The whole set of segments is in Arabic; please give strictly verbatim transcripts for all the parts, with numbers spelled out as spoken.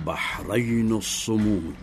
بحرين الصمود.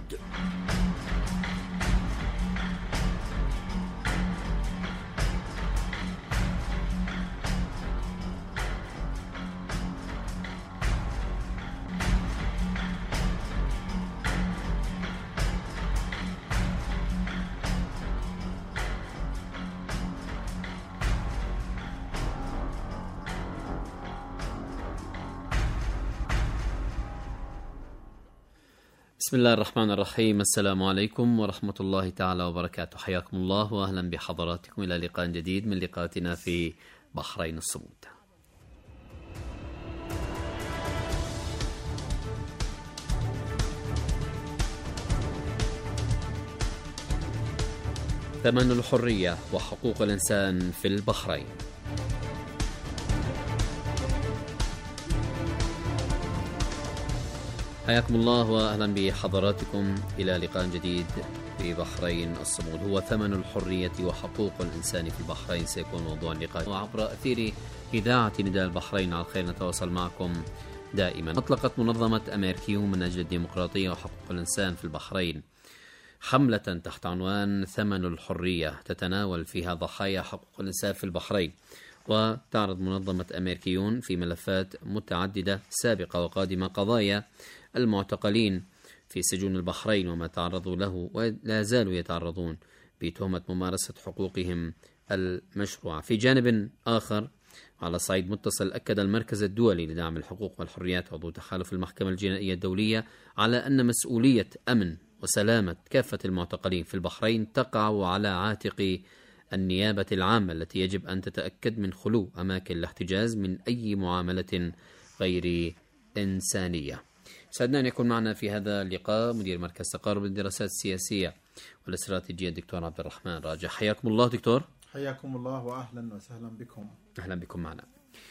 بسم الله الرحمن الرحيم. السلام عليكم ورحمة الله تعالى وبركاته. حياكم الله وأهلا بحضراتكم إلى لقاء جديد من لقاءاتنا في بحرين الصمود. ثمن الحرية وحقوق الإنسان في البحرين. حياكم الله وأهلا بحضراتكم إلى لقاء جديد في بحرين الصمود. هو ثمن الحرية وحقوق الإنسان في البحرين سيكون موضوع اللقاء، وعبر أثير إذاعة نداء البحرين على الخير نتواصل معكم دائما. أطلقت منظمة أمريكيون من أجل الديمقراطية وحقوق الإنسان في البحرين حملة تحت عنوان ثمن الحرية تتناول فيها ضحايا حقوق الإنسان في البحرين، وتعرض منظمة أمريكيون في ملفات متعددة سابقة وقادمة قضايا المعتقلين في سجون البحرين وما تعرضوا له ولا زالوا يتعرضون بتهمة ممارسة حقوقهم المشروعة. في جانب آخر على صعيد متصل، أكد المركز الدولي لدعم الحقوق والحريات عضو تحالف المحكمة الجنائية الدولية على أن مسؤولية أمن وسلامة كافة المعتقلين في البحرين تقع على عاتق النيابة العامة التي يجب أن تتأكد من خلو أماكن الاحتجاز من أي معاملة غير إنسانية. سعدنا أن يكون معنا في هذا اللقاء مدير مركز تقارب للدراسات السياسية والاستراتيجية الدكتور عبد الرحمن راجح. حياكم الله دكتور. حياكم الله وأهلا وسهلا بكم. أهلا بكم معنا.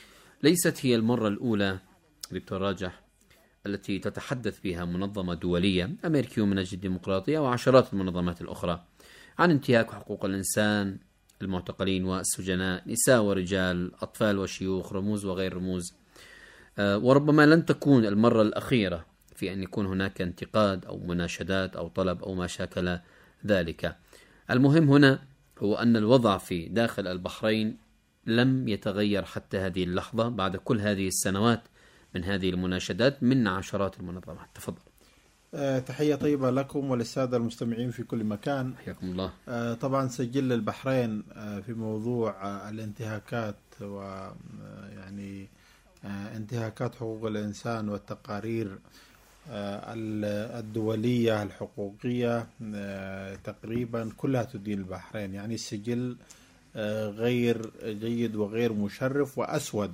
ليست هي المرة الأولى دكتور راجح التي تتحدث بها منظمة دولية أمريكيون من أجل الديمقراطية وعشرات المنظمات الأخرى عن انتهاك حقوق الإنسان، المعتقلين والسجناء، نساء ورجال، أطفال وشيوخ، رموز وغير رموز. أه وربما لن تكون المرة الأخيرة في أن يكون هناك انتقاد أو مناشدات أو طلب أو ما شاكل ذلك. المهم هنا هو أن الوضع في داخل البحرين لم يتغير حتى هذه اللحظة بعد كل هذه السنوات من هذه المناشدات من عشرات المنظمات. تفضل. أه تحية طيبة لكم وللسادة المستمعين في كل مكان. حياكم الله. أه طبعا سجل البحرين أه في موضوع أه الانتهاكات ويعني أه انتهاكات حقوق الإنسان والتقارير أه الدولية الحقوقية أه تقريبا كلها تدين البحرين. يعني السجل أه غير جيد وغير مشرف وأسود.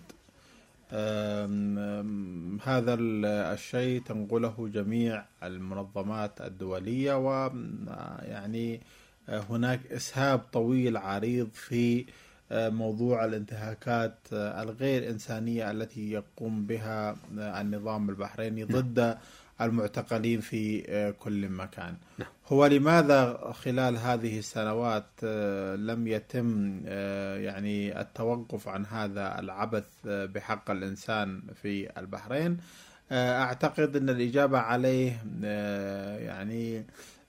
هذا الشيء تنقله جميع المنظمات الدولية، ويعني هناك إسهاب طويل عريض في موضوع الانتهاكات الغير إنسانية التي يقوم بها النظام البحريني ضد المعتقلين في كل مكان. هو لماذا خلال هذه السنوات لم يتم يعني التوقف عن هذا العبث بحق الإنسان في البحرين؟ أعتقد أن الإجابة عليه يعني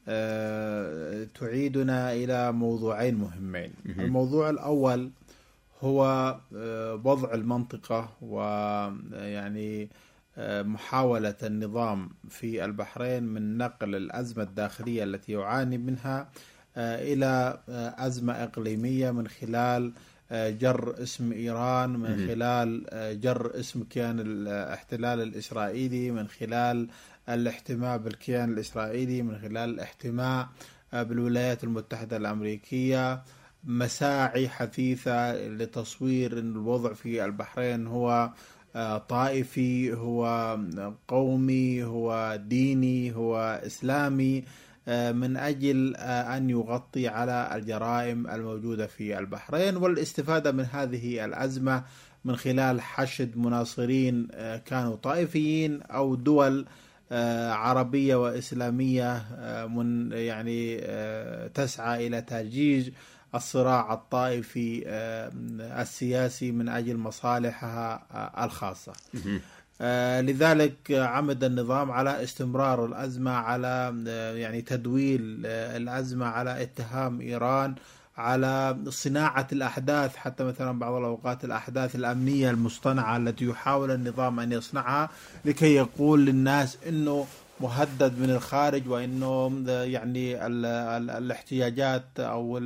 تعيدنا إلى موضوعين مهمين. الموضوع الأول هو وضع المنطقة ويعني محاولة النظام في البحرين من نقل الأزمة الداخلية التي يعاني منها إلى أزمة إقليمية من خلال جر اسم إيران، من خلال جر اسم كيان الاحتلال الإسرائيلي، من خلال الاحتماء بالكيان الإسرائيلي، من خلال الاحتماء بالولايات المتحدة الأمريكية. مساعي حثيثة لتصوير أن الوضع في البحرين هو طائفي، هو قومي، هو ديني، هو إسلامي، من أجل أن يغطي على الجرائم الموجودة في البحرين، والاستفادة من هذه الأزمة من خلال حشد مناصرين كانوا طائفيين أو دول عربية وإسلامية من يعني تسعى إلى تأجيج الصراع الطائفي السياسي من أجل مصالحها الخاصة. لذلك عمد النظام على استمرار الأزمة، على يعني تدويل الأزمة، على اتهام إيران، على صناعة الأحداث، حتى مثلا بعض الأوقات الأحداث الأمنية المصطنعة التي يحاول النظام أن يصنعها لكي يقول للناس أنه مهدد من الخارج، وأنه يعني ال ال الاحتياجات أو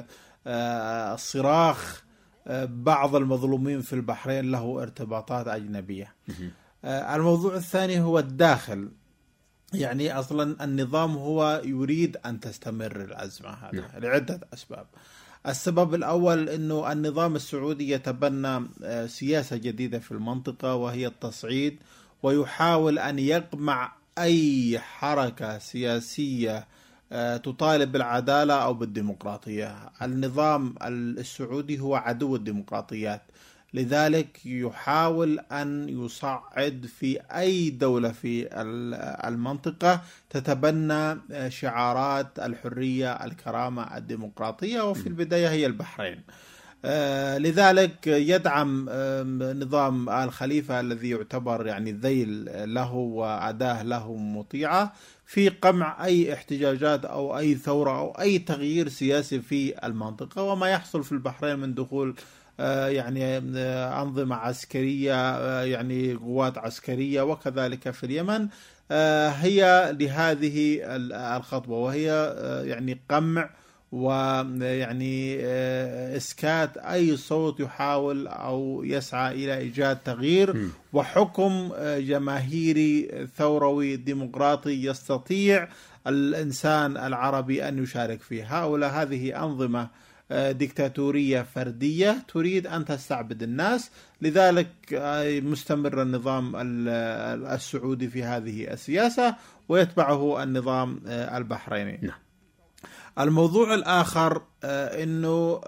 الصراخ بعض المظلومين في البحرين له ارتباطات أجنبية. الموضوع الثاني هو الداخل، يعني أصلا النظام هو يريد أن تستمر الأزمة هذه لعدة أسباب. السبب الأول أنه النظام السعودي يتبنى سياسة جديدة في المنطقة وهي التصعيد، ويحاول أن يقمع أي حركة سياسية تطالب بالعدالة أو بالديمقراطية. النظام السعودي هو عدو الديمقراطيات، لذلك يحاول أن يصعد في أي دولة في المنطقة تتبنى شعارات الحرية، الكرامة، الديمقراطية، وفي البداية هي البحرين. لذلك يدعم نظام آل خليفة الذي يعتبر يعني ذيل له وأداة له مطيعة في قمع أي احتجاجات أو أي ثورة أو أي تغيير سياسي في المنطقة. وما يحصل في البحرين من دخول يعني أنظمة عسكرية، يعني قوات عسكرية، وكذلك في اليمن، هي لهذه الخطوة، وهي يعني قمع ويعني إسكات أي صوت يحاول أو يسعى إلى إيجاد تغيير وحكم جماهيري ثوروي ديمقراطي يستطيع الإنسان العربي أن يشارك فيه. هؤلاء هذه أنظمة ديكتاتورية فردية تريد أن تستعبد الناس، لذلك مستمر النظام السعودي في هذه السياسة ويتبعه النظام البحريني. نعم. الموضوع الآخر أنه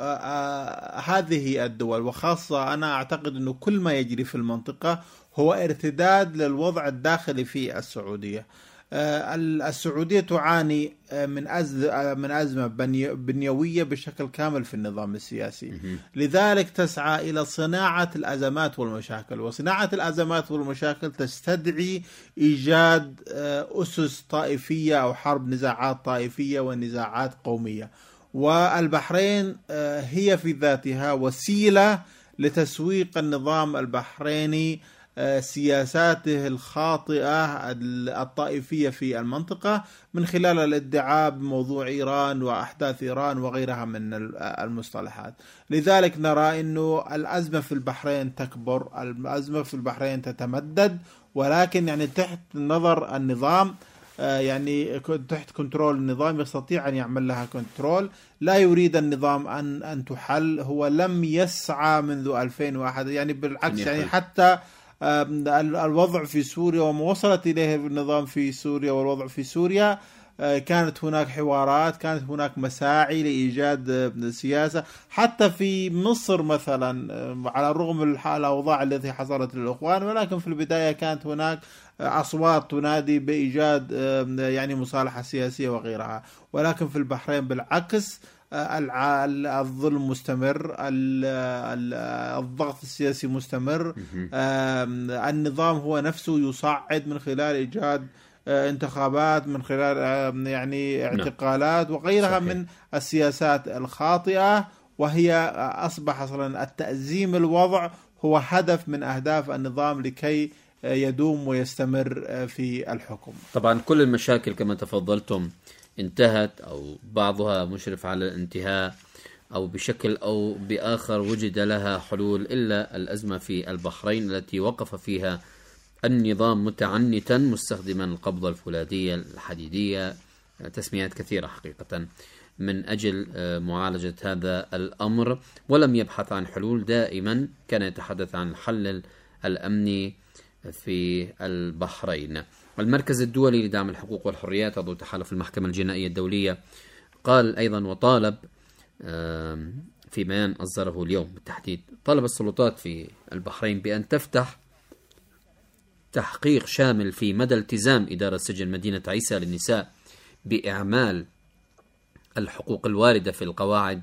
هذه الدول، وخاصة أنا أعتقد أنه كل ما يجري في المنطقة هو ارتداد للوضع الداخلي في السعودية. السعودية تعاني من من أزمة بنيوية بشكل كامل في النظام السياسي، لذلك تسعى إلى صناعة الأزمات والمشاكل، وصناعة الأزمات والمشاكل تستدعي إيجاد أسس طائفية أو حرب نزاعات طائفية ونزاعات قومية. والبحرين هي في ذاتها وسيلة لتسويق النظام البحريني سياساته الخاطئة الطائفية في المنطقة من خلال الادعاء بموضوع إيران وأحداث إيران وغيرها من المصطلحات. لذلك نرى أنه الأزمة في البحرين تكبر، الأزمة في البحرين تتمدد، ولكن يعني تحت نظر النظام، يعني تحت كنترول النظام، يستطيع أن يعمل لها كنترول. لا يريد النظام أن أن تحل، هو لم يسعى منذ ألفين وواحد، يعني بالعكس، يعني حتى الوضع في سوريا وما وصلت إليه النظام في سوريا والوضع في سوريا، كانت هناك حوارات، كانت هناك مساعي لإيجاد سياسة. حتى في مصر مثلا، على الرغم من الأوضاع التي حصلت للإخوان، ولكن في البداية كانت هناك أصوات تنادي بإيجاد يعني مصالحة سياسية وغيرها. ولكن في البحرين بالعكس، الظلم مستمر، الضغط السياسي مستمر، النظام هو نفسه يصعد من خلال إيجاد انتخابات، من خلال يعني اعتقالات وغيرها من السياسات الخاطئة، وهي أصبح أصلا التأزيم الوضع هو هدف من أهداف النظام لكي يدوم ويستمر في الحكم. طبعا كل المشاكل كما تفضلتم انتهت أو بعضها مشرف على الانتهاء أو بشكل أو بآخر وجد لها حلول، إلا الأزمة في البحرين التي وقف فيها النظام متعنتا مستخدما القبضة الفولاذية الحديدية، تسميات كثيرة حقيقة، من أجل معالجة هذا الأمر، ولم يبحث عن حلول. دائما كان يتحدث عن الحل الأمني في البحرين. المركز الدولي لدعم الحقوق والحريات عضو تحالف المحكمة الجنائية الدولية قال أيضا وطالب في بيان أصدره اليوم بالتحديد، طالب السلطات في البحرين بأن تفتح تحقيق شامل في مدى التزام إدارة سجن مدينة عيسى للنساء بإعمال الحقوق الواردة في القواعد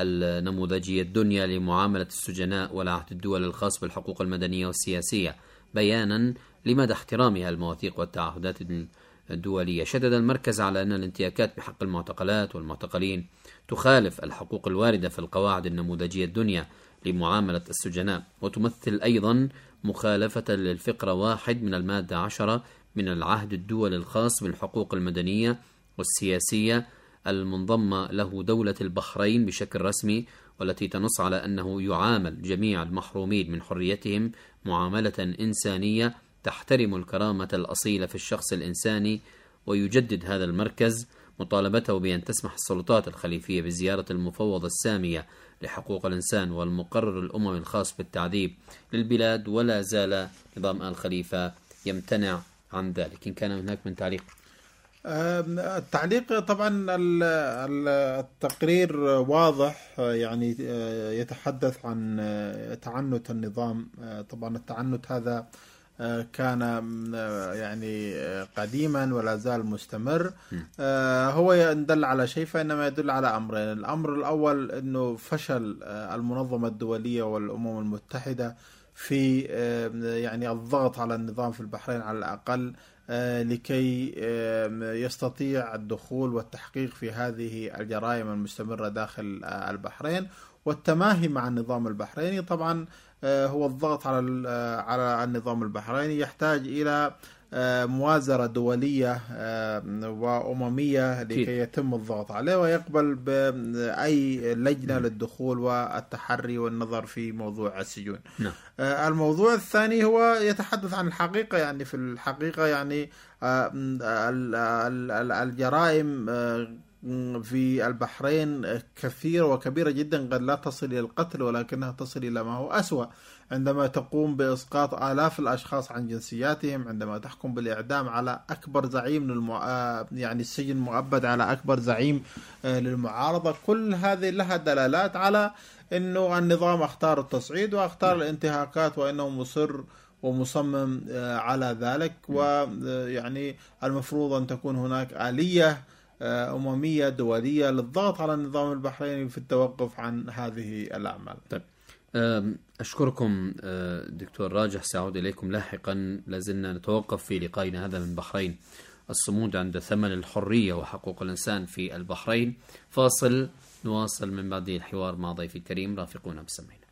النموذجية الدنيا لمعاملة السجناء والعهد الدولي الخاص بالحقوق المدنية والسياسية، بيانا لمدى احترامها المواثيق والتعهدات الدولية. شدد المركز على أن الانتهاكات بحق المعتقلات والمعتقلين تخالف الحقوق الواردة في القواعد النموذجية الدنيا لمعاملة السجناء، وتمثل أيضا مخالفة للفقرة واحد من المادة عشرة من العهد الدولي الخاص بالحقوق المدنية والسياسية المنضمة له دولة البحرين بشكل رسمي، والتي تنص على أنه يعامل جميع المحرومين من حريتهم معاملة إنسانية تحترم الكرامة الأصيلة في الشخص الإنساني. ويجدد هذا المركز مطالبته بأن تسمح السلطات الخليفية بزيارة المفوضة السامية لحقوق الإنسان والمقرر الأممي الخاص بالتعذيب للبلاد، ولا زال نظام آل خليفة يمتنع عن ذلك. إن كان هناك من تعليق. التعليق طبعا التقرير واضح، يعني يتحدث عن تعنت النظام. طبعا التعنت هذا كان يعني قديما ولا زال مستمر. هو يدل على شيء، فإنما يدل على أمرين. الأمر الأول أنه فشل المنظمة الدولية والأمم المتحدة في يعني الضغط على النظام في البحرين على الأقل لكي يستطيع الدخول والتحقيق في هذه الجرائم المستمرة داخل البحرين. والتماهي مع النظام البحريني طبعا هو الضغط على على النظام البحريني يحتاج إلى موازرة دولية وأممية لكي يتم الضغط عليه ويقبل بأي لجنة للدخول والتحري والنظر في موضوع السجون. نعم. الموضوع الثاني هو يتحدث عن الحقيقة. يعني في الحقيقة يعني الجرائم في البحرين كثيرة وكبيرة جدا، قد لا تصل إلى القتل ولكنها تصل إلى ما هو أسوأ، عندما تقوم بإسقاط آلاف الأشخاص عن جنسياتهم، عندما تحكم بالإعدام على أكبر زعيم للمع... يعني السجن مؤبد على أكبر زعيم للمعارضة. كل هذه لها دلالات على أنه النظام اختار التصعيد واختار الانتهاكات، وأنه مصر ومصمم على ذلك. ويعني المفروض أن تكون هناك آلية أممية دولية للضغط على النظام البحريني في التوقف عن هذه الأعمال. طيب، أشكركم دكتور راجح، سأعود إليكم لاحقا. لازلنا نتوقف في لقائنا هذا من بحرين الصمود عند ثمن الحرية وحقوق الإنسان في البحرين. فاصل، نواصل من بعد الحوار مع ضيفي الكريم. رافقونا بسمعنا.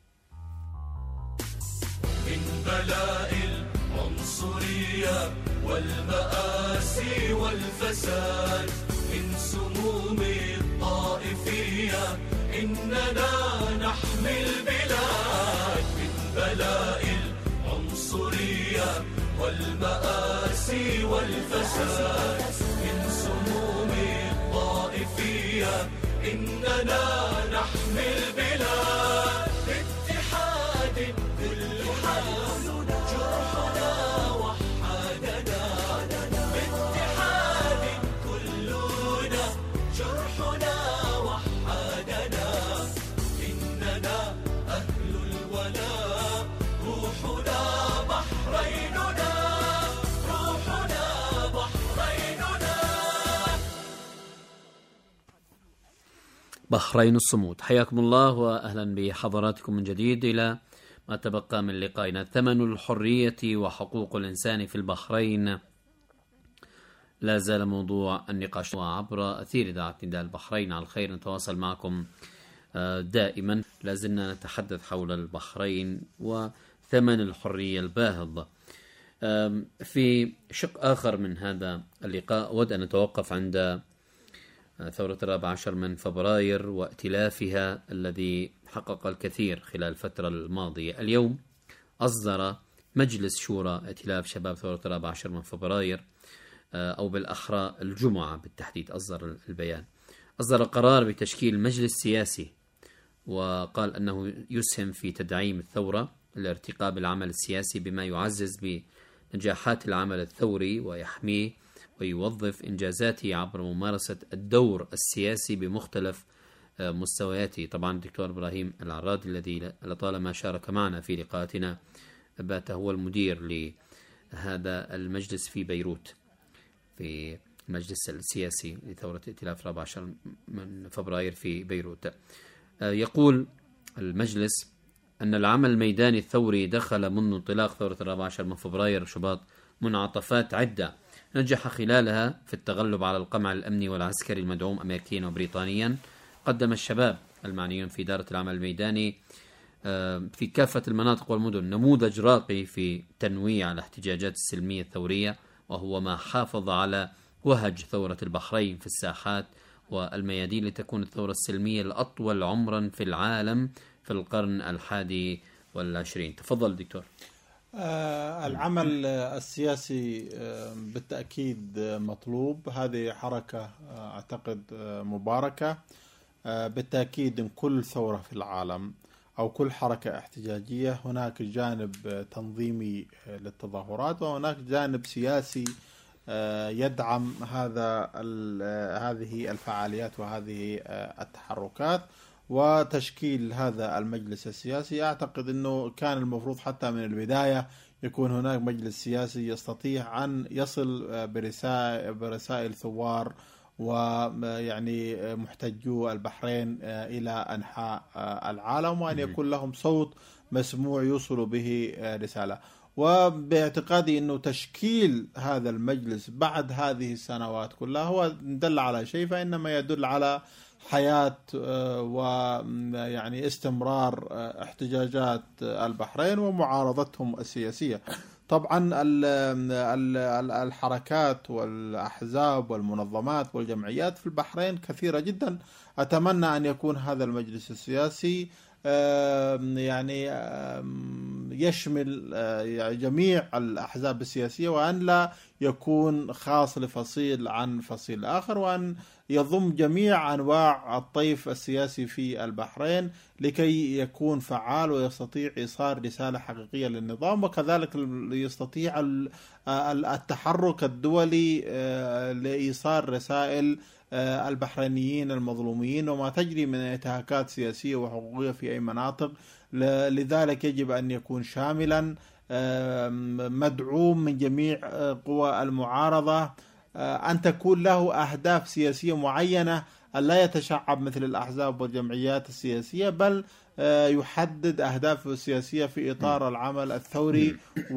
من بلاء العنصرية والمآسي والفساد، من سموم الطائفية إننا نحمي البلاد. من بلاء العنصرية والمآسي والفساد، من سموم الطائفية إننا نحمي البلاد. باتحاد كل حال جرحنا وحدنا، باتحاد كلنا جرحنا وحدنا. إننا أهل الولاء، روحنا بحريننا، روحنا بحريننا. بحرين الصمود، حياكم الله وأهلا بحضراتكم من جديد إلى ما تبقى من لقائنا. ثمن الحرية وحقوق الإنسان في البحرين لا زال موضوع النقاش، وعبر أثير إذاعة نداء البحرين على الخير نتواصل معكم دائما. لازلنا نتحدث حول البحرين وثمن الحرية الباهظ. في شق آخر من هذا اللقاء أود أن نتوقف عند ثورة الرابع عشر من فبراير وائتلافها الذي حقق الكثير خلال الفترة الماضية. اليوم أصدر مجلس شورى ائتلاف شباب ثورة الرابع عشر من فبراير، أو بالأحرى الجمعة بالتحديد، أصدر البيان، أصدر قرار بتشكيل مجلس سياسي، وقال أنه يسهم في تدعيم الثورة، الارتقاء بالعمل السياسي بما يعزز بنجاحات العمل الثوري ويحميه ويوظف إنجازاته عبر ممارسة الدور السياسي بمختلف مستوياته. طبعا الدكتور إبراهيم العرادي الذي لطالما شارك معنا في لقاءاتنا بات هو المدير لهذا المجلس في بيروت، في المجلس السياسي لثورة ائتلاف الرابع عشر من فبراير في بيروت. يقول المجلس أن العمل الميداني الثوري دخل منذ انطلاق ثورة الرابع عشر من فبراير شباط منعطفات عدة نجح خلالها في التغلب على القمع الأمني والعسكري المدعوم أمريكيا وبريطانيا. قدم الشباب المعنيون في إدارة العمل الميداني في كافة المناطق والمدن نموذج راقي في تنويع الاحتجاجات السلمية الثورية، وهو ما حافظ على وهج ثورة البحرين في الساحات والميادين لتكون الثورة السلمية الأطول عمرا في العالم في القرن الحادي والعشرين. تفضل دكتور. آه العمل السياسي آه بالتأكيد مطلوب. هذه حركة آه أعتقد آه مباركة. آه بالتأكيد من كل ثورة في العالم أو كل حركة احتجاجية هناك جانب تنظيمي آه للتظاهرات، وهناك جانب سياسي آه يدعم هذا آه هذه الفعاليات وهذه آه التحركات وتشكيل هذا المجلس السياسي. أعتقد أنه كان المفروض حتى من البداية يكون هناك مجلس سياسي يستطيع أن يصل برسائل, برسائل ثوار ويعني محتجو البحرين إلى أنحاء العالم، وأن يكون لهم صوت مسموع يوصل به رسالة. وباعتقادي أنه تشكيل هذا المجلس بعد هذه السنوات كلها هو دل على شيء، فإنما يدل على حياة ويعني استمرار احتجاجات البحرين ومعارضتهم السياسية. طبعا الحركات والأحزاب والمنظمات والجمعيات في البحرين كثيرة جدا. أتمنى أن يكون هذا المجلس السياسي يعني يشمل جميع الأحزاب السياسية، وأن لا يكون خاص لفصيل عن فصيل آخر، وأن يضم جميع أنواع الطيف السياسي في البحرين لكي يكون فعال ويستطيع إيصال رسالة حقيقية للنظام، وكذلك يستطيع التحرك الدولي لإيصال رسائل البحرينيين المظلومين وما تجري من انتهاكات سياسية وحقوقية في أي مناطق. لذلك يجب أن يكون شاملا مدعوم من جميع قوى المعارضة، أن تكون له أهداف سياسية معينة، أن لا يتشعب مثل الأحزاب والجمعيات السياسية، بل يحدد أهدافه السياسية في إطار العمل الثوري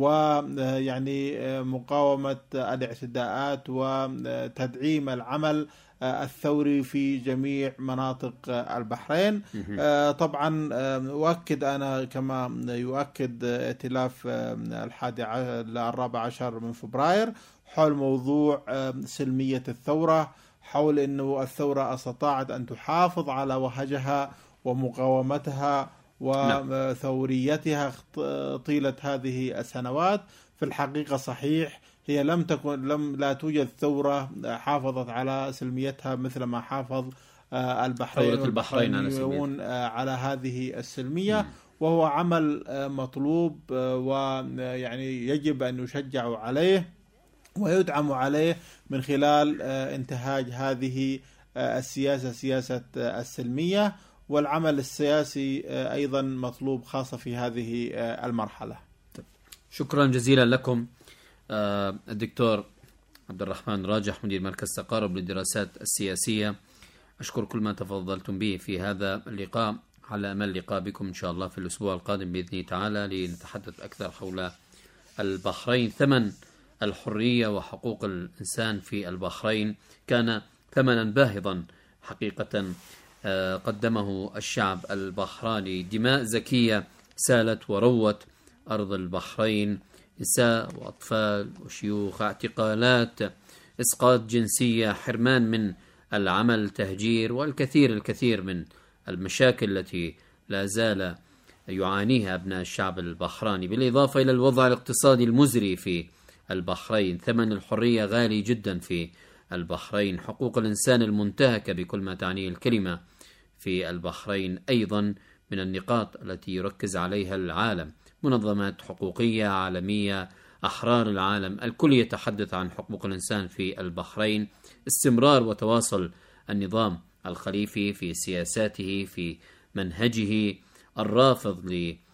ويعني مقاومة الاعتداءات وتدعيم العمل الثوري في جميع مناطق البحرين. طبعا أؤكد أنا كما يؤكد ائتلاف الحادي الرابع عشر من فبراير حول موضوع سلمية الثورة، حول أنه الثورة استطاعت أن تحافظ على وهجها ومقاومتها وثوريتها طيلة هذه السنوات. في الحقيقة صحيح هي لم تكن لم لا توجد ثورة حافظت على سلميتها مثل ما حافظ البحرين البحرين على, على هذه السلمية، م. وهو عمل مطلوب ويعني يجب أن يشجع عليه ويدعم عليه من خلال انتهاج هذه السياسة سياسة السلمية. والعمل السياسي أيضا مطلوب خاصة في هذه المرحلة. شكرا جزيلا لكم الدكتور عبد الرحمن راجح مدير مركز تقارب للدراسات السياسية. أشكر كل ما تفضلتم به في هذا اللقاء، على أمل اللقاء بكم إن شاء الله في الأسبوع القادم بإذن تعالى لنتحدث أكثر حول البحرين. ثمن الحرية وحقوق الإنسان في البحرين كان ثمنا باهظا حقيقة قدمه الشعب البحراني. دماء زكية سالت وروت أرض البحرين، نساء وأطفال وشيوخ، اعتقالات، إسقاط جنسية، حرمان من العمل، تهجير، والكثير الكثير من المشاكل التي لا زال يعانيها أبناء الشعب البحراني، بالإضافة إلى الوضع الاقتصادي المزري في البحرين. ثمن الحرية غالي جدا في البحرين، حقوق الإنسان المنتهكة بكل ما تعنيه الكلمة في البحرين أيضا من النقاط التي يركز عليها العالم. منظمات حقوقية عالمية، أحرار العالم، الكل يتحدث عن حقوق الإنسان في البحرين. استمرار وتواصل النظام الخليفي في سياساته، في منهجه الرافض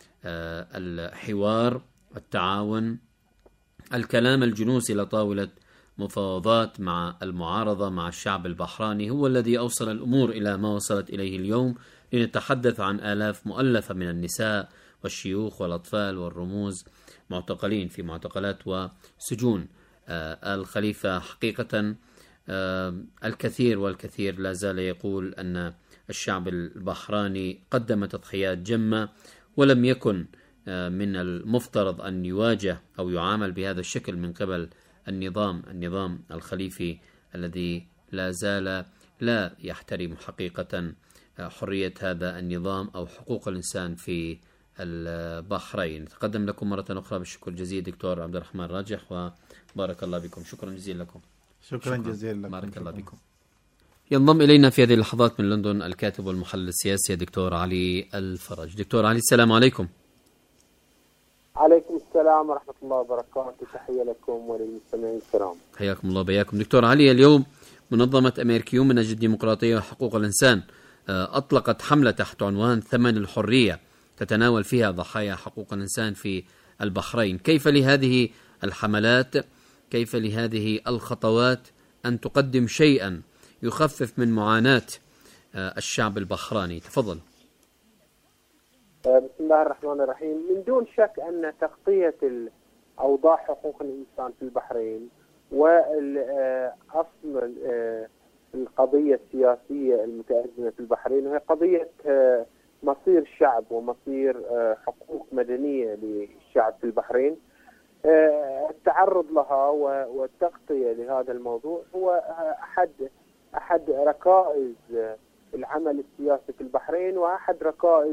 للحوار، التعاون، الكلام، الجلوس إلى طاولة مفاوضات مع المعارضة مع الشعب البحراني هو الذي أوصل الأمور إلى ما وصلت إليه اليوم. لنتحدث عن آلاف مؤلفة من النساء والشيوخ والأطفال والرموز معتقلين في معتقلات وسجون الخليفة. حقيقة الكثير والكثير لا زال يقول أن الشعب البحراني قدم تضحيات جمة، ولم يكن من المفترض أن يواجه أو يعامل بهذا الشكل من قبل النظام النظام الخليفي الذي لا زال لا يحترم حقيقة حرية هذا النظام أو حقوق الإنسان في البحرين. تقدم لكم مرة أخرى بالشكر الجزيل دكتور عبد الرحمن راجح، وبارك الله بكم. شكرا جزيلا لكم. شكرا, شكرا جزيلا لكم. بارك الله بكم. ينضم إلينا في هذه اللحظات من لندن الكاتب والمحلل السياسي الدكتور علي الفرج. دكتور علي، السلام عليكم. عليكم السلام ورحمة الله وبركاته. تحية لكم وللمستمعين الكرام. حياكم الله وبياكم. دكتور علي، اليوم منظمة أمريكيون من أجل الديمقراطية وحقوق الإنسان أطلقت حملة تحت عنوان ثمن الحرية تتناول فيها ضحايا حقوق الإنسان في البحرين. كيف لهذه الحملات، كيف لهذه الخطوات أن تقدم شيئا يخفف من معاناة الشعب البحراني؟ تفضل. بسم الله الرحمن الرحيم. من دون شك أن تغطية أوضاع حقوق الإنسان في البحرين وأصل القضية السياسية المتأزمة في البحرين وهي قضية مصير شعب ومصير حقوق مدنية للشعب في البحرين، التعرض لها والتغطية لهذا الموضوع هو أحد أحد ركائز العمل السياسي في البحرين وأحد ركائز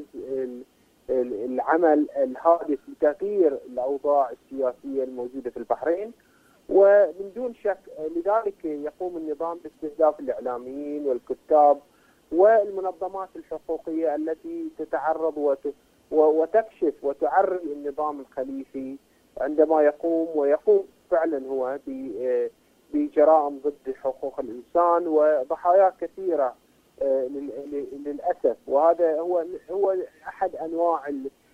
العمل الهادف لتغيير الأوضاع السياسية الموجودة في البحرين. ومن دون شك لذلك يقوم النظام باستهداف الإعلاميين والكتاب والمنظمات الحقوقية التي تتعرض وتكشف وتعري النظام الخليفي عندما يقوم ويقوم فعلا هو بجرائم ضد حقوق الإنسان وضحايا كثيرة للأسف. وهذا هو هو أحد أنواع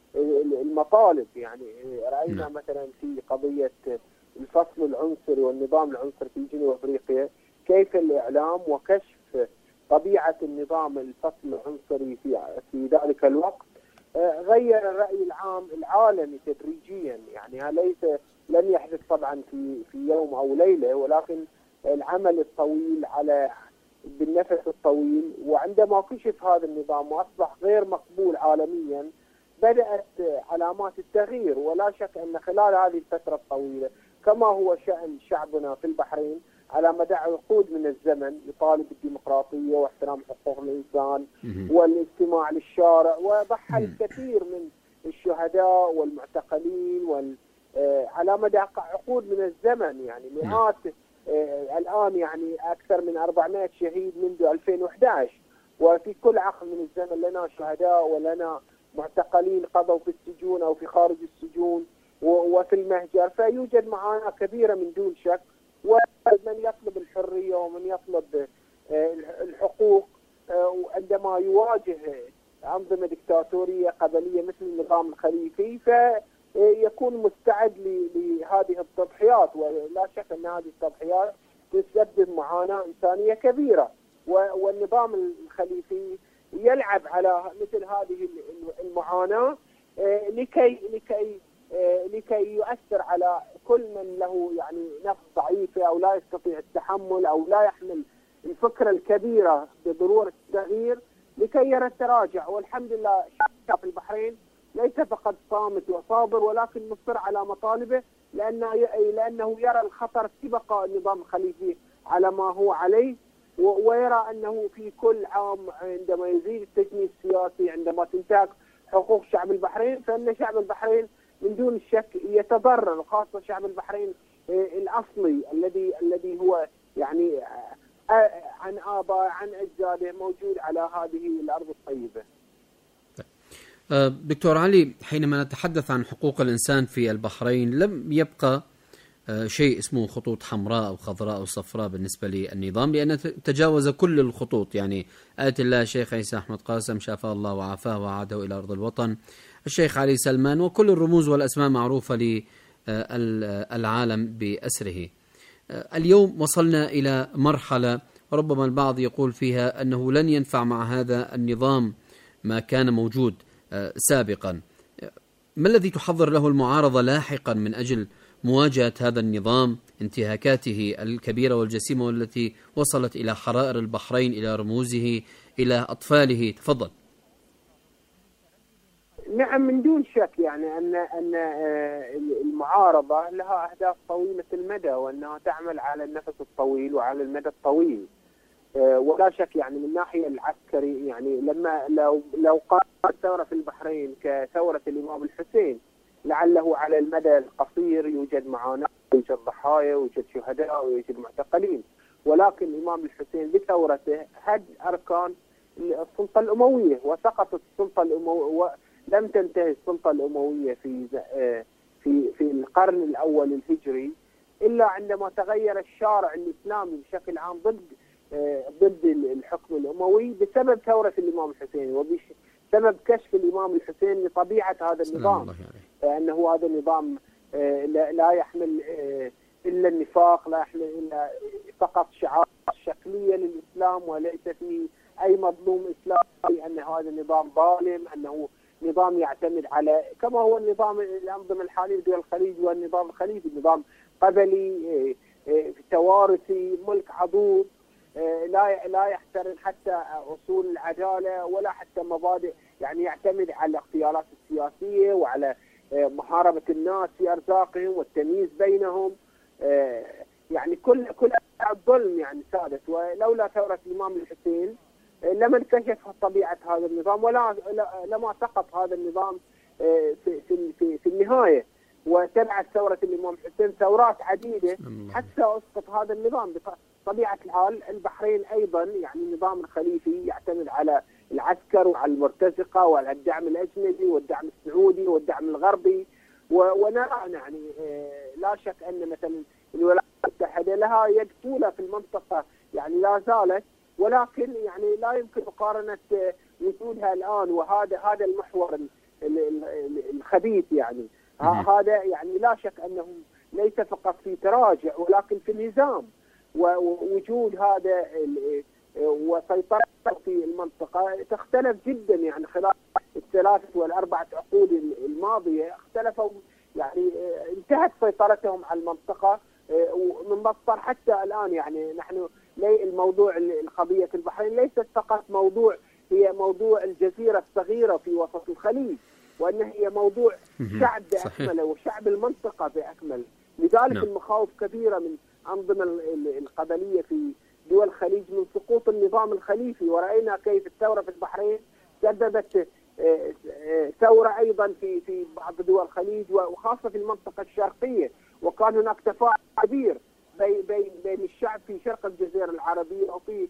المطالب. يعني رأينا مثلا في قضية الفصل العنصري والنظام العنصري في جنوب أفريقيا كيف الإعلام وكشف طبيعة النظام الفصل العنصري في في ذلك الوقت غير الرأي العام العالمي تدريجيا. يعني ليس لن يحدث طبعا في في يوم أو ليلة، ولكن العمل الطويل على بالنفس الطويل. وعندما كشف هذا النظام وأصبح غير مقبول عالميا بدأت علامات التغيير. ولا شك أن خلال هذه الفترة الطويلة كما هو شأن شعبنا في البحرين على مدى عقود من الزمن يطالب بالديمقراطية واحترام حقوق الإنسان والاستماع للشارع، وضحى الكثير من الشهداء والمعتقلين وال على مدى عقود من الزمن. يعني مئات الآن يعني أكثر من أربعمائة شهيد منذ ألفين وأحد عشر، وفي كل عقد من الزمن لنا شهداء ولنا معتقلين قضوا في السجون أو في خارج السجون وفي المهجر. فيوجد معاناة كبيرة من دون شك، ومن يطلب الحرية ومن يطلب الحقوق عندما يواجه أنظمة دكتاتورية قبلية مثل النظام الخليفي فيكون مستعد لهذه التضحيات. ولا شك أن هذه التضحيات تسبب معاناة إنسانية كبيرة، والنظام الخليفي يلعب على مثل هذه المعاناة لكي لكي لكي يؤثر على كل من له يعني نفس ضعيفة أو لا يستطيع التحمل أو لا يحمل الفكرة الكبيرة بضرورة التغيير لكي يرى التراجع. والحمد لله الشعب في البحرين ليس فقط صامت وصابر ولكن مصر على مطالبه، لأنه لأنه يرى الخطر في بقاء النظام الخليفي على ما هو عليه، ويرى أنه في كل عام عندما يزيد التجنيد السياسي عندما تنتهك حقوق شعب البحرين فإن شعب البحرين من دون الشك يتضرر، وخاصة شعب البحرين الأصلي الذي الذي هو يعني عن آباء عن أجداده موجود على هذه الأرض الطيبة. دكتور علي، حينما نتحدث عن حقوق الإنسان في البحرين لم يبقى شيء اسمه خطوط حمراء أو خضراء أو صفراء بالنسبة للنظام، لأن تجاوز كل الخطوط. يعني آية الله الشيخ عيسى أحمد قاسم شافاه الله وعافاه وعاده إلى أرض الوطن، الشيخ علي سلمان، وكل الرموز والأسماء معروفة للعالم بأسره. اليوم وصلنا إلى مرحلة ربما البعض يقول فيها أنه لن ينفع مع هذا النظام ما كان موجود سابقا. ما الذي تحضر له المعارضة لاحقا من أجل مواجهة هذا النظام، انتهاكاته الكبيرة والجسيمة والتي وصلت إلى حرائر البحرين، إلى رموزه، إلى أطفاله؟ تفضل. نعم، من دون شك يعني أن أن المعارضة لها أهداف طويلة المدى، وأنها تعمل على النفس الطويل وعلى المدى الطويل. ولا شك يعني من الناحية العسكري، يعني لما لو لو قامت الثورة في البحرين كثورة الإمام الحسين لعله على المدى القصير يوجد معاناة، يوجد ضحايا، يوجد شهداء، ويوجد معتقلين، ولكن الإمام الحسين بثورته هد أركان السلطة الأموية وسقطت السلطة الأموية، لم تنتهي السلطة الأموية في في في القرن الأول الهجري إلا عندما تغير الشارع الإسلامي بشكل عام ضد ضد الحكم الأموي بسبب ثورة الإمام الحسين، وبسبب كشف الإمام الحسين لطبيعة هذا النظام، أنه هذا النظام لا يحمل إلا النفاق، لا يحمل إلا فقط شعار شكلية للإسلام، وليس فيه أي مظلوم إسلامي، أن هذا النظام ظالم، أنه نظام يعتمد على كما هو النظام الأنظمة الحالية في دول الخليج والنظام الخليجي، نظام قبلي توارثي ملك عضوض، لا لا يحترم حتى اصول العداله ولا حتى مبادئ، يعني يعتمد على الاغتيالات السياسيه وعلى محاربه الناس في ارزاقهم والتمييز بينهم، يعني كل كل الظلم يعني سادت. ولولا ثوره الامام الحسين لما انكشف طبيعه هذا النظام، ولا لما سقط هذا النظام في في في, في النهايه. وتبعت ثوره الامام الحسين ثورات عديده حتى اسقط هذا النظام. بطبيعه الحال البحرين ايضا يعني النظام الخليفي يعتمد على العسكر وعلى المرتزقه وعلى الدعم الاجنبي والدعم السعودي والدعم الغربي، ونرى يعني لا شك ان مثلا الولايات المتحده لها يد طولة في المنطقه، يعني لا زالت، ولكن يعني لا يمكن مقارنه وجودها الان، وهذا هذا المحور الخبيث يعني. هذا يعني لا شك انه ليس فقط في تراجع ولكن في النظام، ووجود هذا وسيطرة في المنطقة تختلف جدا، يعني خلال الثلاثة والأربعة عقود الماضية اختلفوا، يعني انتهت سيطرتهم على المنطقة ومن مصدر حتى الآن. يعني نحن الموضوع القضية البحرين ليست فقط موضوع، هي موضوع الجزيرة الصغيرة في وسط الخليج، وأنها هي موضوع شعب بأكمله وشعب المنطقة بأكمله. لذلك نعم. المخاوف كبيرة من أنظمة القبلية في دول الخليج من سقوط النظام الخليفي، ورأينا كيف الثورة في البحرين سببت ثورة أيضا في في بعض دول الخليج وخاصة في المنطقة الشرقية، وكان هناك تفاعل كبير بين بين الشعب في شرق الجزيرة العربية وفي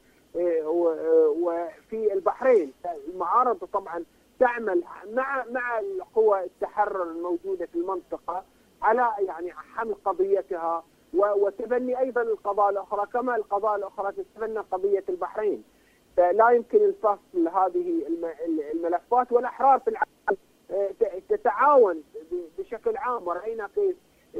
وفي البحرين. المعارضة طبعا تعمل مع مع القوى التحرر الموجودة في المنطقة على يعني حمل قضيتها وتبني ايضا القضايا الاخرى، كما القضايا الاخرى تتبنى قضيه البحرين. فلا يمكن الفصل هذه الملفات، والاحرار في العالم تتعاون بشكل عام، ورأينا كيف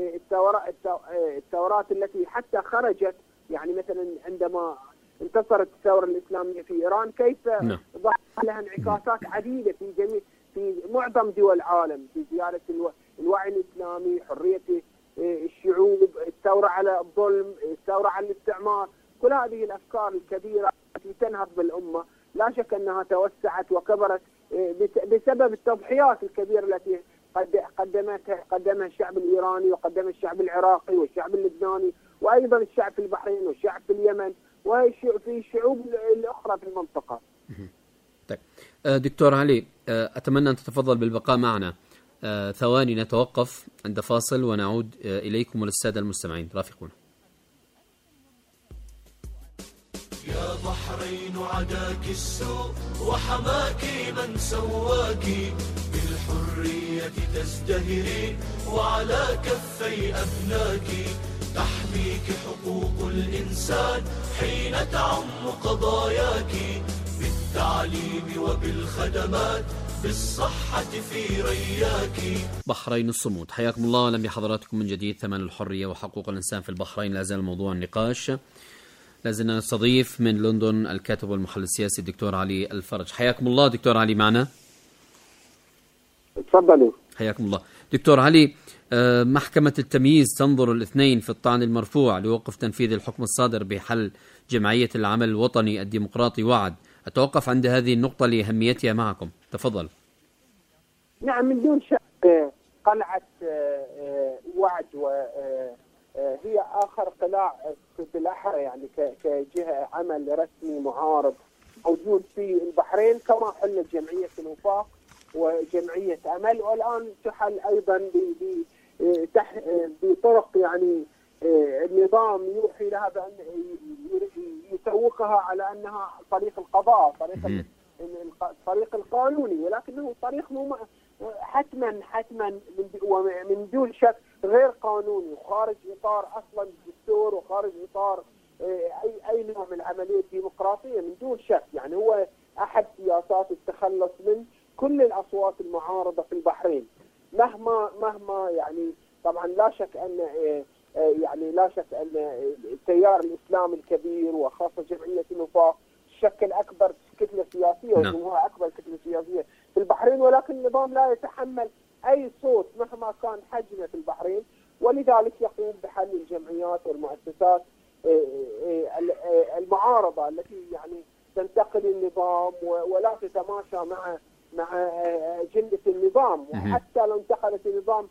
الثورات التي حتى خرجت، يعني مثلا عندما انتصرت الثوره الاسلاميه في ايران كيف ظهر لها انعكاسات عديده في جميع في معظم دول العالم، في زياده الوعي الاسلامي، حريه الشعوب، الثورة على الظلم، الثورة على الاستعمار، كل هذه الأفكار الكبيرة التي تنهض بالأمة لا شك أنها توسعت وكبرت بسبب التضحيات الكبيرة التي قدمتها قدمها الشعب الإيراني وقدمها الشعب العراقي والشعب اللبناني وأيضا الشعب في البحرين والشعب في اليمن وفي الشعوب الأخرى في المنطقة. طيب دكتور علي، أتمنى أن تتفضل بالبقاء معنا آه، ثواني نتوقف عند فاصل ونعود آه، إليكم وللسادة المستمعين. رافقونا. يا بحرين عداك السوء وحماك من سواك، بالحرية تزدهرين وعلى كفي أبناك، تحميك حقوق الإنسان حين تعم قضاياك، بالتعليم وبالخدمات بالصحة في رياك. بحرين الصمود، حياكم الله واهلا بحضراتكم من جديد. ثمن الحرية وحقوق الإنسان في البحرين لا زال موضوع النقاش. لازلنا نستضيف من لندن الكاتب والمحلل السياسي الدكتور علي الفرج. حياكم الله دكتور علي معنا. تفضلوا. حياكم الله. دكتور علي، محكمة التمييز تنظر الاثنين في الطعن المرفوع لوقف تنفيذ الحكم الصادر بحل جمعية العمل الوطني الديمقراطي وعد. أتوقف عند هذه النقطة لأهميتها معكم، تفضل. نعم، من دون شك قلعة وعد وهي آخر قلاع بالأحرى يعني كجهة عمل رسمي معارض موجود في البحرين، كما حلت جمعية الوفاق وجمعية أمل، والآن تحل أيضا بطرق يعني النظام يوحي لها بأن يسوقها على أنها طريق القضاء، طريق الطريق القانوني، ولكنه طريق حتما حتما من دون شك غير قانوني وخارج إطار أصلا الدستور وخارج إطار أي أي نوع من العملية الديمقراطية من دون شك. يعني هو أحد سياسات التخلص من كل الأصوات المعارضة في البحرين، مهما مهما يعني طبعا لا شك أن يعني لا شك أن التيار الإسلامي الكبير وخاصة جمعية الوفاق تشكل أكبر كتلة سياسية وجمهورها أكبر كتلة سياسية في البحرين، ولكن النظام لا يتحمل أي صوت مهما كان حجمه في البحرين، ولذلك يقوم بحل الجمعيات والمؤسسات المعارضة التي يعني تنتقد النظام ولا تتماشى مع مع جندة النظام، وحتى لو انتقدت النظام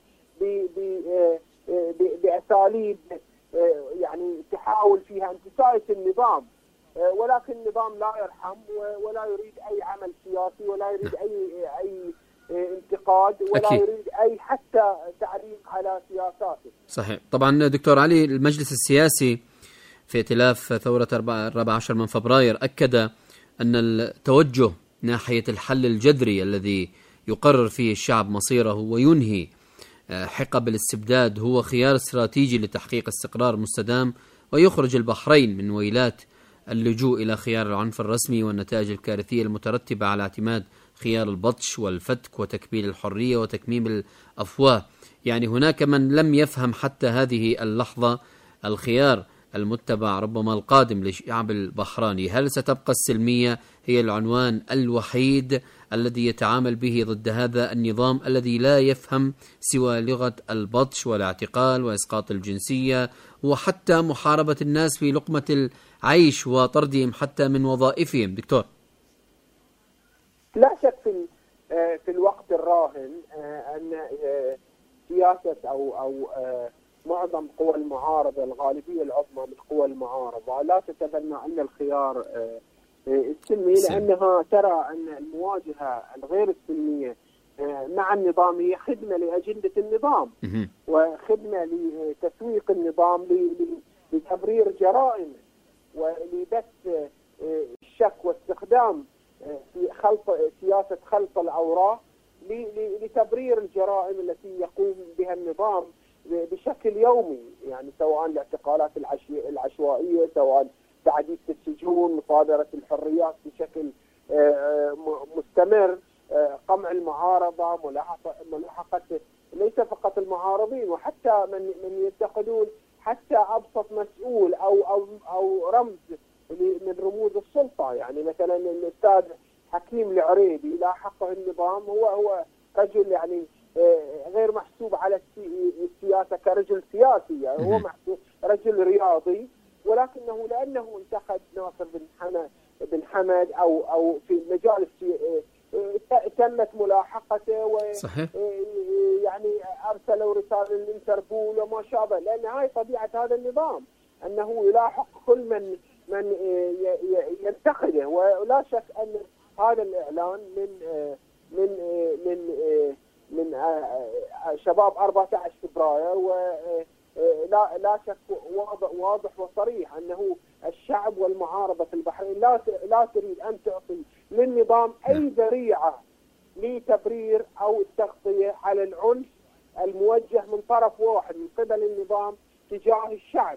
بأساليب يعني تحاول فيها انتساية النظام، ولكن النظام لا يرحم ولا يريد أي عمل سياسي ولا يريد أي أي انتقاد ولا أكيد. يريد أي حتى تعليق على سياساته. صحيح. طبعا دكتور علي، المجلس السياسي في ائتلاف ثورة الرابع عشر من فبراير أكد أن التوجه ناحية الحل الجذري الذي يقرر فيه الشعب مصيره وينهي حقب الاستبداد هو خيار استراتيجي لتحقيق استقرار مستدام ويخرج البحرين من ويلات اللجوء إلى خيار العنف الرسمي والنتائج الكارثية المترتبة على اعتماد خيار البطش والفتك وتكبيل الحرية وتكميم الأفواه. يعني هناك من لم يفهم حتى هذه اللحظة الخيار المتبع ربما القادم للشعب البحراني. هل ستبقى السلمية هي العنوان الوحيد الذي يتعامل به ضد هذا النظام الذي لا يفهم سوى لغة البطش والاعتقال وإسقاط الجنسية وحتى محاربة الناس في لقمة العيش وطردهم حتى من وظائفهم؟ دكتور، لا شك في في الوقت الراهن أن سياسة أو أو معظم قوى المعارضة، الغالبية العظمى من قوى المعارضة لا تتبنى أن الخيار السلمي، لأنها ترى أن المواجهة الغير السلمية مع النظام هي خدمة لأجندة النظام وخدمة لتسويق النظام لتبرير جرائمه ولبث الشك واستخدام في خلط سياسة خلط الأوراق لتبرير الجرائم التي يقوم بها النظام بشكل يومي، يعني سواء الاعتقالات العشوائية، سواء تعديد السجون، مصادرة الحريات بشكل مستمر، قمع المعارضة، ملاحقة ليس فقط المعارضين وحتى من من ينتقدون حتى أبسط مسؤول أو أو أو رمز من رموز السلطة. يعني مثلا الأستاذ حكيم العريبي لا حقه النظام، هو هو رجل يعني غير محسوب على السياسة كرجل سياسي، يعني هو محسوب رجل رياضي، ولكنه لأنه انتقد ناصر بن حمد بن حمد أو أو في مجال تمت ملاحقته ويعني أرسلوا رسالة للانتربول وما شابه، لأن هاي طبيعة هذا النظام أنه يلاحق كل من من ينتقده. ولا شك أن هذا الإعلان من من من من شباب أربعة عشر فبراير ولا لا شك واضح واضح وصريح أنه الشعب والمعارضة في البحرين لا لا تريد أن تعطي للنظام أي ذريعة لتبرير أو التغطية على العنف الموجه من طرف واحد من قبل النظام تجاه الشعب.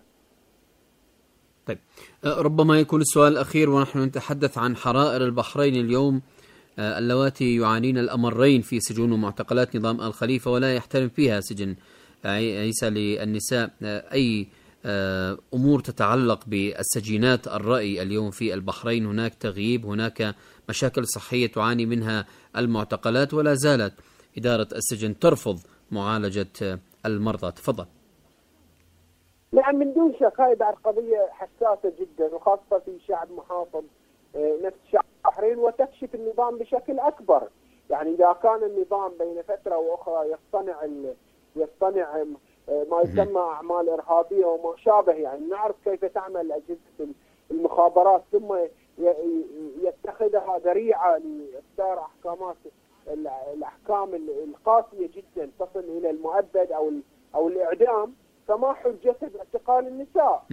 طيب، ربما يكون السؤال الأخير ونحن نتحدث عن حرائر البحرين اليوم اللواتي يعانين الأمرين في سجون ومعتقلات نظام آل خليفة ولا يحترم فيها سجن عيسى للنساء أي أمور تتعلق بالسجينات الرأي اليوم في البحرين. هناك تغييب، هناك مشاكل صحية تعاني منها المعتقلات ولا زالت إدارة السجن ترفض معالجة المرضى. تفضل. نعم من دون شك هاي بعد قضية حساسة جدا، وخاصة في شعب محافظ نفس شعب البحرين، وتكشف النظام بشكل أكبر. يعني إذا كان النظام بين فترة وأخرى يصطنع يصطنع ما يسمى أعمال إرهابية وما شابه، يعني نعرف كيف تعمل أجهزة المخابرات، ثم يتخذها ذريعة لإصدار أحكامات الأحكام القاسية جدا تصل إلى المؤبد أو أو الإعدام، فما حجته باعتقال النساء؟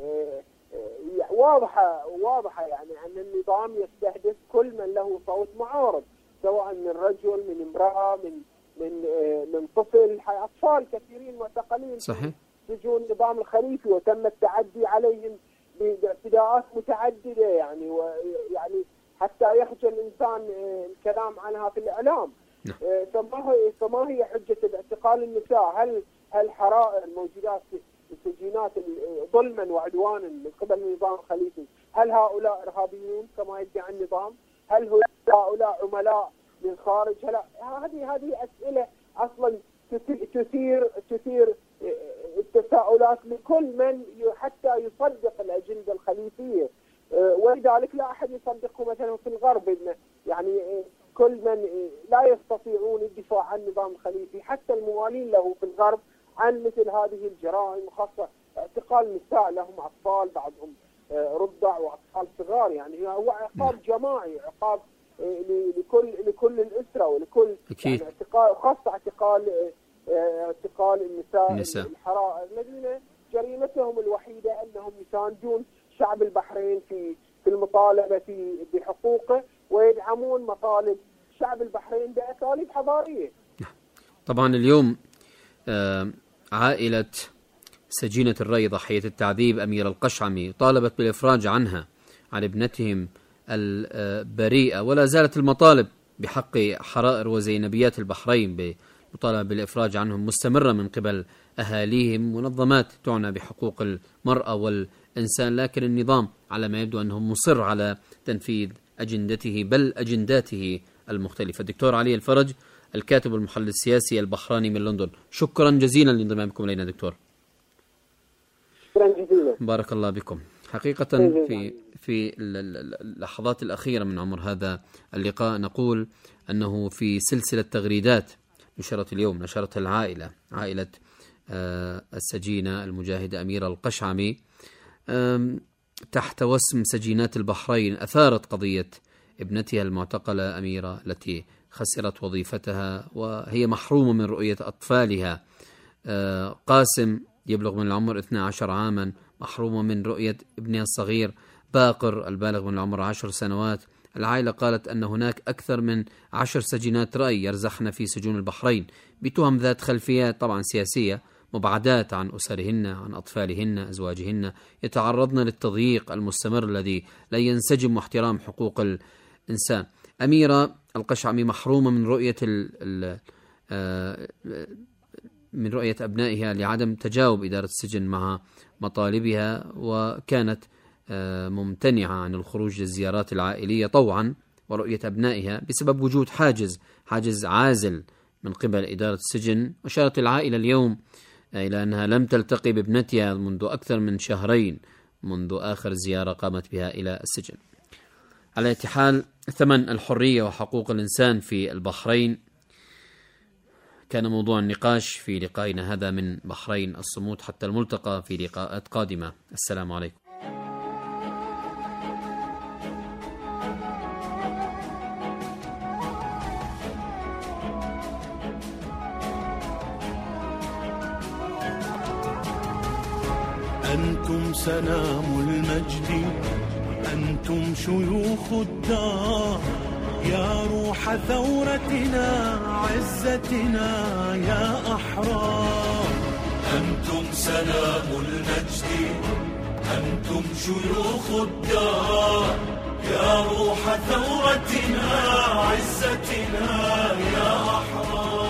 واضحة واضحة يعني أن النظام يستهدف كل من له صوت معارض، سواء من رجل، من امرأة، من من من طفل، أطفال كثيرين معتقلين صحيح في سجون النظام الخليفي، وتم التعدي عليهم باعتداءات متعددة، يعني ويعني حتى يخجل الإنسان الكلام عنها في الإعلام. فما هي فما هي حجة اعتقال النساء؟ هل هل حرائر موجودات في السجينات ظلما وعدوانا من قبل النظام الخليفي، هل هؤلاء إرهابيون كما يدعي النظام؟ هل هؤلاء عملاء من خارج؟ هلا هذه هذه أسئلة أصلا تثير تثير التساؤلات لكل من حتى يصدق الأجندة الخليفية، ولذلك لا أحد يصدقه مثلا في الغرب، يعني كل من لا يستطيعون الدفاع عن النظام الخليفي حتى الموالين له في الغرب عن مثل هذه الجرائم، وخاصة اعتقال نساء لهم أطفال، بعضهم رضع وأطفال صغار، يعني هو عقاب جماعي، عقاب لكل لكل الأسرة ولكل يعني اعتقال، خاصة اعتقال اعتقال النساء, النساء الحرائر الذين جريمتهم الوحيدة أنهم يساندون شعب البحرين في في المطالبة في بحقوقه، ويدعمون مطالب شعب البحرين بأساليب حضارية. طبعا اليوم عائلة سجينة الري ضحية التعذيب أميرة القشعمي طالبت بالإفراج عنها عن ابنتهم البريئة، ولا زالت المطالب بحق حرائر وزينبيات البحرين بمطالبة بالإفراج عنهم مستمرة من قبل أهاليهم، منظمات تعنى بحقوق المرأة والإنسان، لكن النظام على ما يبدو أنه مصر على تنفيذ أجندته بل أجنداته المختلفة. دكتور علي الفرج، الكاتب والمحلل السياسي البحراني من لندن، شكرا جزيلا لانضمامكم إلينا دكتور. شكرا جزيلا. بارك الله بكم. حقيقة في في اللحظات الأخيرة من عمر هذا اللقاء نقول أنه في سلسلة تغريدات نشرت اليوم، نشرتها العائلة، عائلة السجينة المجاهدة أميرة القشعمي تحت وسم سجينات البحرين، أثارت قضية ابنتها المعتقلة أميرة التي خسرت وظيفتها وهي محرومة من رؤية أطفالها. قاسم يبلغ من العمر اثني عشر عاما محرومة من رؤية ابنها الصغير باقر البالغ من العمر عشر سنوات. العائلة قالت أن هناك أكثر من عشر سجينات رأي يرزخن في سجون البحرين بتهم ذات خلفيات طبعا سياسية، مبعدات عن أسرهن، عن أطفالهن، أزواجهن، يتعرضن للتضييق المستمر الذي لا ينسجم واحترام حقوق الإنسان. أميرة القشعمي محرومة من رؤية ال ال من رؤية أبنائها لعدم تجاوب إدارة السجن مع مطالبها، وكانت ممتنعة عن الخروج للزيارات العائلية طوعا ورؤية أبنائها بسبب وجود حاجز حاجز عازل من قبل إدارة السجن. أشارت العائلة اليوم إلى أنها لم تلتقي بابنتها منذ أكثر من شهرين منذ آخر زيارة قامت بها إلى السجن. على أي حال، ثمن الحرية وحقوق الإنسان في البحرين كان موضوع النقاش في لقائنا هذا من بحرين الصمود. حتى الملتقى في لقاءات قادمة. السلام عليكم. أنتم سلام المجد، أنتم شيوخ الدار، يا روح ثورتنا عزتنا يا أحرار. أنتم سلام المجد، أنتم شيوخ الدار، يا روح ثورتنا عزتنا يا أحرار.